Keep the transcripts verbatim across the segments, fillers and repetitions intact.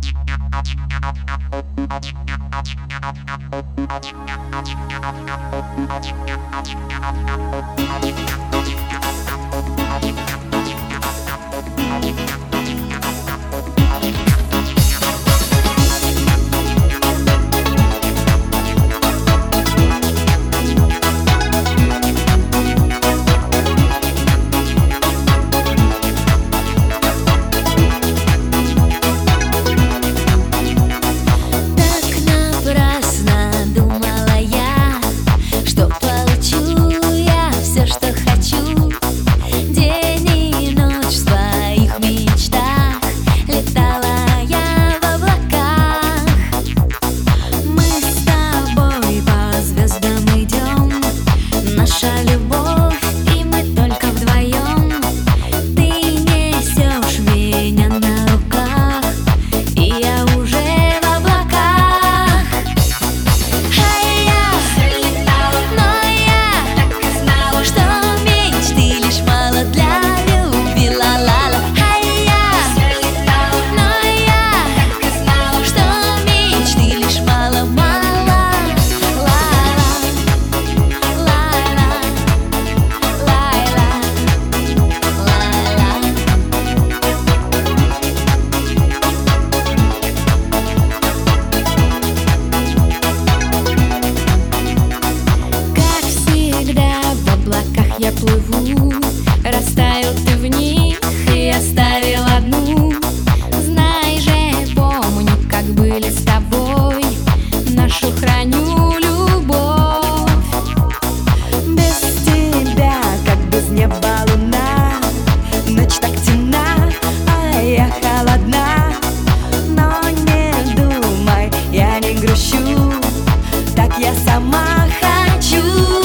Я плыву, растаял ты в них и оставил одну. Знай же, помню, как были с тобой, нашу храню любовь. Без тебя, как без неба луна, ночь так темна, а я холодна. Но не думай, я не грущу, так я сама хочу.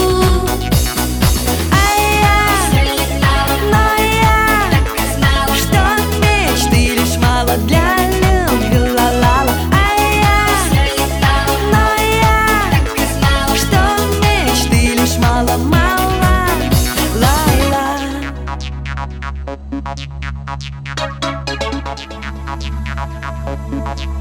Для любви, ла-ла-ла, а я но я так и знала, что мечты лишь мало-мало, ла-ла. Thank you.